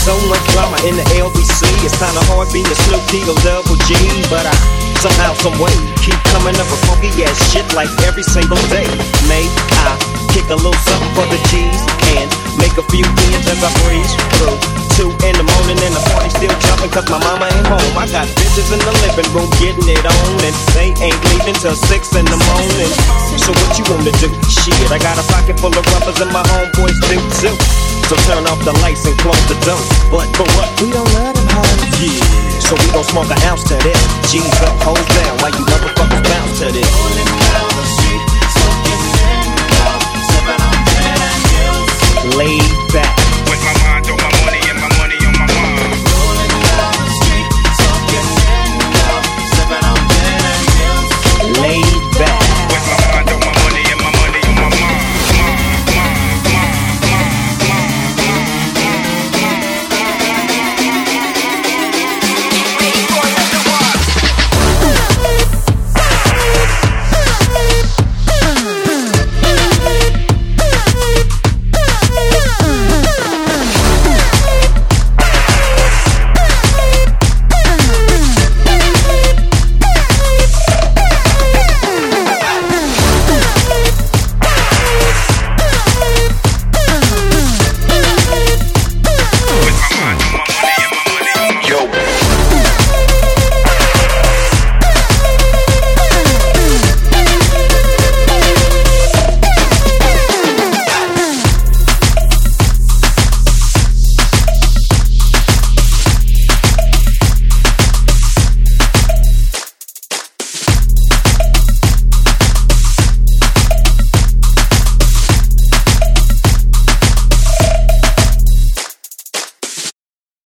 So much drama in the LBC. It's kinda hard being Snoop D-O double G, but I somehow, some way keep coming up with funky ass shit like every single day. May I kick a little something for the G's and make a few ends as I breeze through 2 in the morning and the party still jumping cause my mama ain't home. I got bitches in the living room getting it on and they ain't leaving till 6 in the morning. So what you wanna do? Shit, I got a pocket full of rubbers and my homeboys do too. So turn off the lights and close the door. But for what? We don't let them home. Yeah. So we gon' smoke an ounce to this. G's up, hold down while you motherfuckers bounce to this. Rolling down the street.